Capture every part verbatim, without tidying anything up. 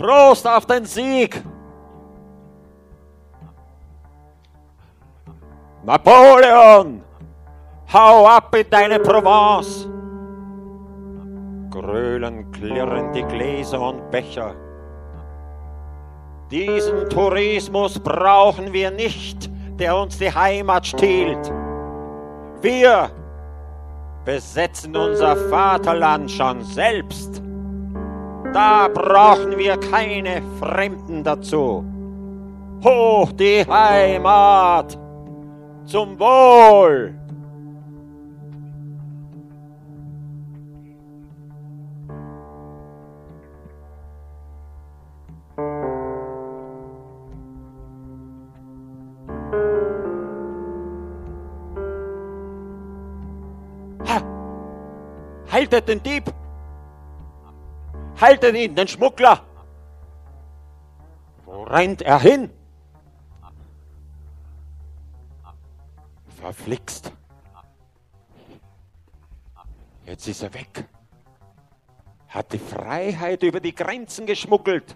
Prost auf den Sieg! Napoleon! Hau ab in deine Provence! Gröhlen, klirren die Gläser und Becher. Diesen Tourismus brauchen wir nicht, der uns die Heimat stiehlt. Wir besetzen unser Vaterland schon selbst. Da brauchen wir keine Fremden dazu. Hoch die Heimat! Zum Wohl! Ha! Haltet den Dieb! Haltet ihn, den Schmuggler! Wo rennt er hin? Verflixt. Jetzt ist er weg. Hat die Freiheit über die Grenzen geschmuggelt.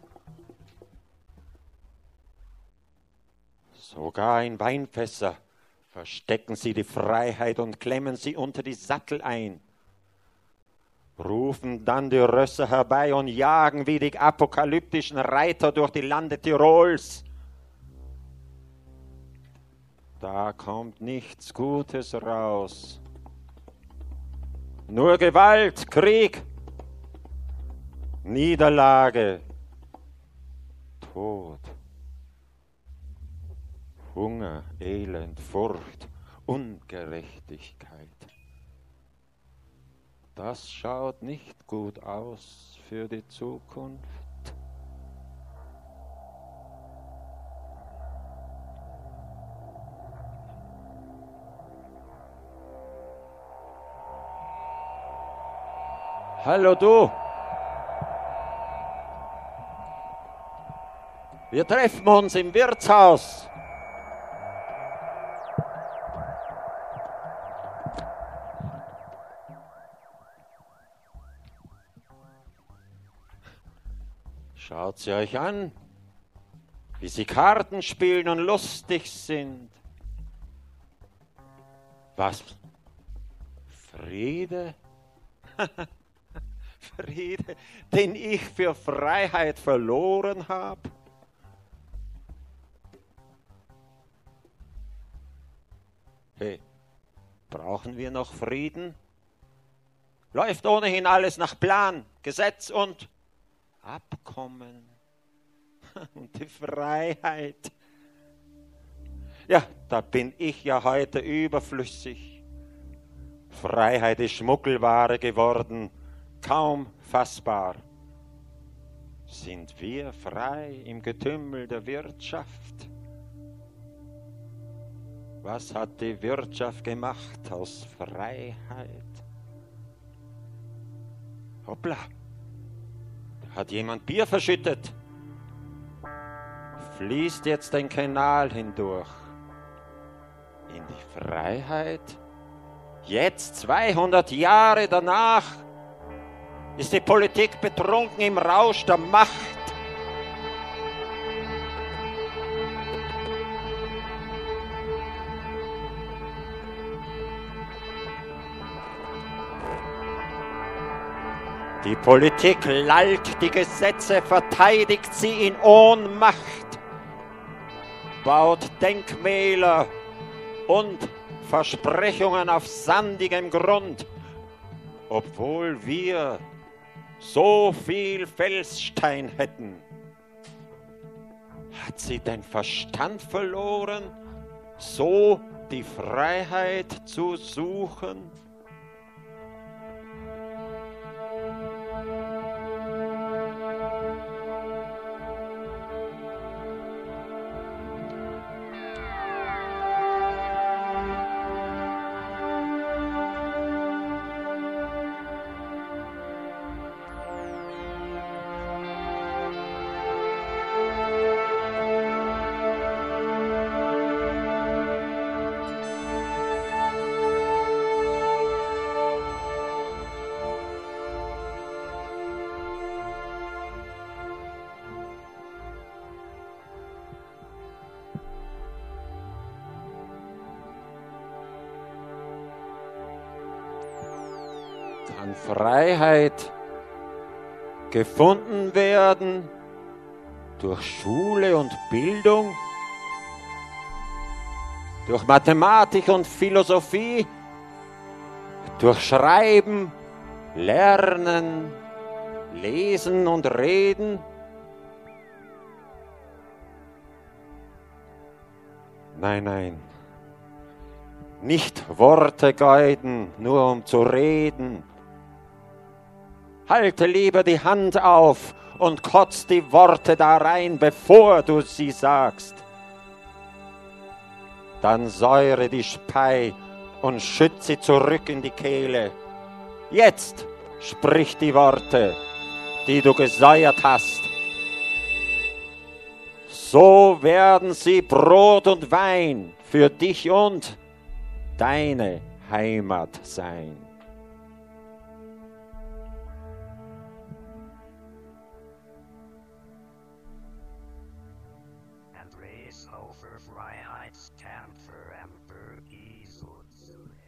Sogar in Weinfässer verstecken sie die Freiheit und klemmen sie unter die Sattel ein. Rufen dann die Rösser herbei und jagen wie die apokalyptischen Reiter durch die Lande Tirols. Da kommt nichts Gutes raus. Nur Gewalt, Krieg, Niederlage, Tod, Hunger, Elend, Furcht, Ungerechtigkeit. Das schaut nicht gut aus für die Zukunft. Hallo du! Wir treffen uns im Wirtshaus. Schaut sie euch an, wie sie Karten spielen und lustig sind. Was? Friede? Friede, den ich für Freiheit verloren habe? Hey, brauchen wir noch Frieden? Läuft ohnehin alles nach Plan, Gesetz und Abkommen. Und die Freiheit. Ja, da bin ich ja heute überflüssig. Freiheit ist Schmuggelware geworden. Kaum fassbar. Sind wir frei im Getümmel der Wirtschaft? Was hat die Wirtschaft gemacht aus Freiheit? Hoppla, da hat jemand Bier verschüttet. Fließt jetzt ein Kanal hindurch. In die Freiheit? Jetzt, zweihundert Jahre danach, ist die Politik betrunken im Rausch der Macht. Die Politik lallt die Gesetze, verteidigt sie in Ohnmacht, baut Denkmäler und Versprechungen auf sandigem Grund, obwohl wir so viel Felsstein hätten. Hat sie den Verstand verloren, so die Freiheit zu suchen? an Freiheit gefunden werden durch Schule und Bildung, durch Mathematik und Philosophie, durch Schreiben, Lernen, Lesen und Reden? Nein, nein, nicht Worte geuden, nur um zu reden. Halte lieber die Hand auf und kotz die Worte da rein, bevor du sie sagst. Dann säure die Spei und schütt sie zurück in die Kehle. Jetzt sprich die Worte, die du gesäuert hast. So werden sie Brot und Wein für dich und deine Heimat sein. And race over Freiheitskämpfer Emperor Jesus.